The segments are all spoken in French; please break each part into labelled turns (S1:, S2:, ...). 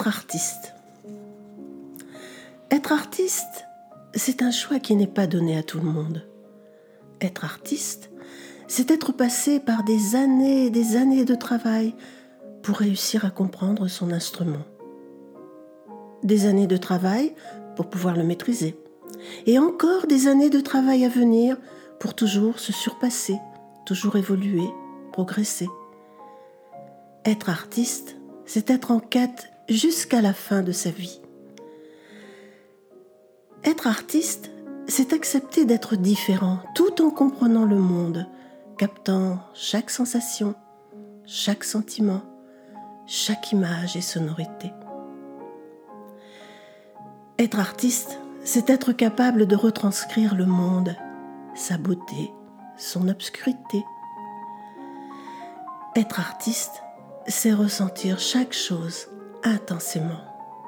S1: Être artiste. Être artiste, c'est un choix qui n'est pas donné à tout le monde. Être artiste, c'est être passé par des années et des années de travail pour réussir à comprendre son instrument. Des années de travail pour pouvoir le maîtriser. Et encore des années de travail à venir pour toujours se surpasser, toujours évoluer, progresser. Être artiste, c'est être en quête jusqu'à la fin de sa vie. Être artiste, c'est accepter d'être différent tout en comprenant le monde, captant chaque sensation, chaque sentiment, chaque image et sonorité. Être artiste, c'est être capable de retranscrire le monde, sa beauté, son obscurité. Être artiste, c'est ressentir chaque chose intensément.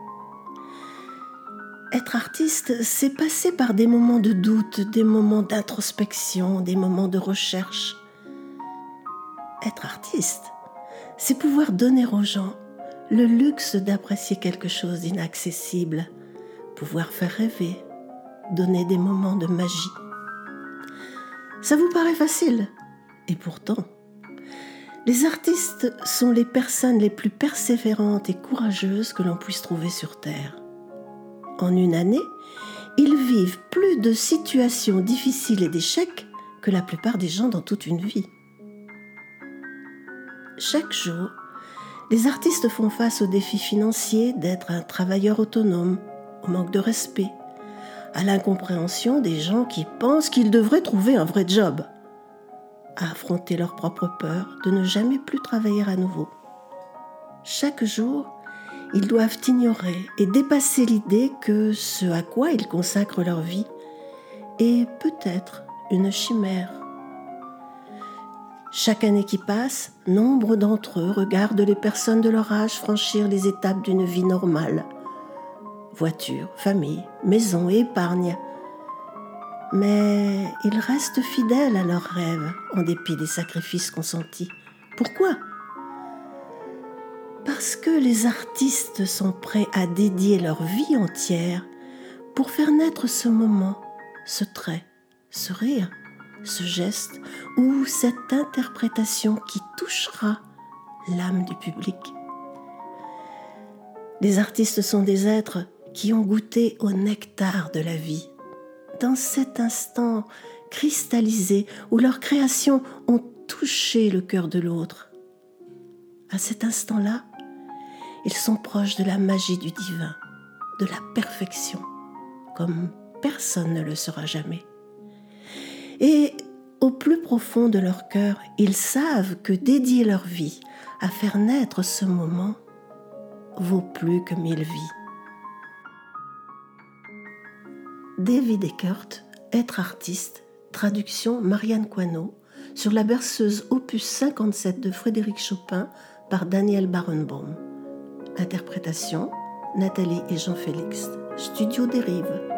S1: Être artiste, c'est passer par des moments de doute, des moments d'introspection, des moments de recherche. Être artiste, c'est pouvoir donner aux gens le luxe d'apprécier quelque chose d'inaccessible, pouvoir faire rêver, donner des moments de magie. Ça vous paraît facile, et pourtant, les artistes sont les personnes les plus persévérantes et courageuses que l'on puisse trouver sur Terre. En une année, ils vivent plus de situations difficiles et d'échecs que la plupart des gens dans toute une vie. Chaque jour, les artistes font face au défi financier d'être un travailleur autonome, au manque de respect, à l'incompréhension des gens qui pensent qu'ils devraient trouver un vrai job, à affronter leur propre peur de ne jamais plus travailler à nouveau. Chaque jour, ils doivent ignorer et dépasser l'idée que ce à quoi ils consacrent leur vie est peut-être une chimère. Chaque année qui passe, nombre d'entre eux regardent les personnes de leur âge franchir les étapes d'une vie normale. Voiture, famille, maison et épargne. Mais ils restent fidèles à leurs rêves en dépit des sacrifices consentis. Pourquoi ? Parce que les artistes sont prêts à dédier leur vie entière pour faire naître ce moment, ce trait, ce rire, ce geste ou cette interprétation qui touchera l'âme du public. Les artistes sont des êtres qui ont goûté au nectar de la vie, dans cet instant cristallisé où leurs créations ont touché le cœur de l'autre. À cet instant-là, ils sont proches de la magie du divin, de la perfection, comme personne ne le sera jamais. Et au plus profond de leur cœur, ils savent que dédier leur vie à faire naître ce moment vaut plus que 1000 vies. David Eckert, Être artiste, traduction Marianne Coinot, sur la berceuse opus 57 de Frédéric Chopin par Daniel Barenboim. Interprétation Nathalie et Jean-Félix, Studio Dérive.